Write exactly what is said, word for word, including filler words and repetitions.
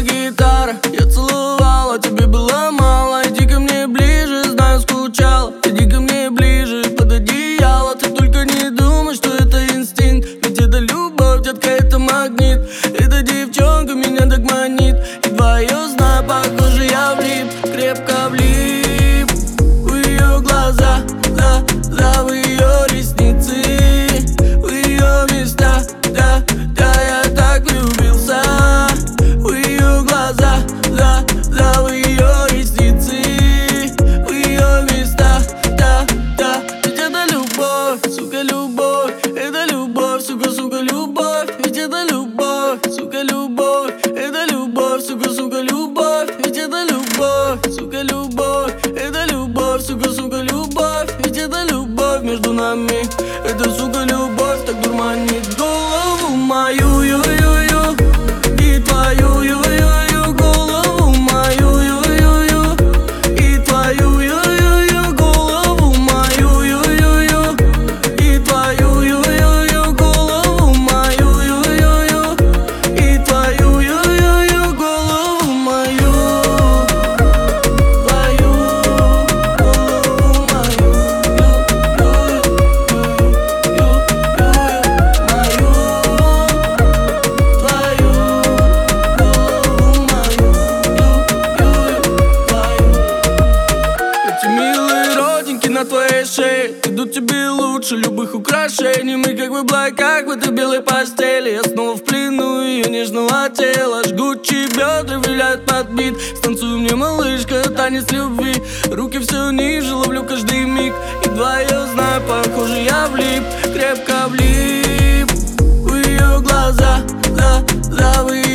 гитара, я целовала, тебе было мало. Иди ко мне ближе, знаю, скучала. Иди ко мне ближе, под одеяло. Ты только не думай, что это инстинкт, ведь это любовь, детка, это магнит. Эта девчонка меня так манит. Едва ее знаю, похоже, я влип, крепко влип в ее глаза, за, за в ее ресницы, в ее места, да, да, я так влюбился. В ее глаза, за, за в ее ресницы, в ее места, да, да. Ведь это любовь, сука, любовь. Это любовь, сука, сука, любовь. Ведь это любовь, сука, любовь. Это любовь, сука, сука, любовь. Ведь это любовь, сука, любовь. Это любовь, сука, сука, любовь. Ведь это любовь между нами. Это, сука, любовь так дурманит голову мою, ю-ю-ю, и твою, ю-ю-ю, голову мою, ю-ю-ю, и твою, ю-ю-ю, голову мою, ю-ю-ю, и твою, ю-ю-ю, голову мою, ю-ю-ю, и твою, ю-ю-ю, голову мою, твою, голову мою, эти милые родинки на твоей шее идут тебе лучше любых украшений. Мы как в облаках в этой белой постели. Я снова в плену ее нежного тела. Жгучие бедра виляют под бит. Станцуй мне, малышка, танец любви. Руки все ниже, ловлю каждый миг. Едва ее знаю, похоже, я влип, крепко влип в ее глаза, за, за в ее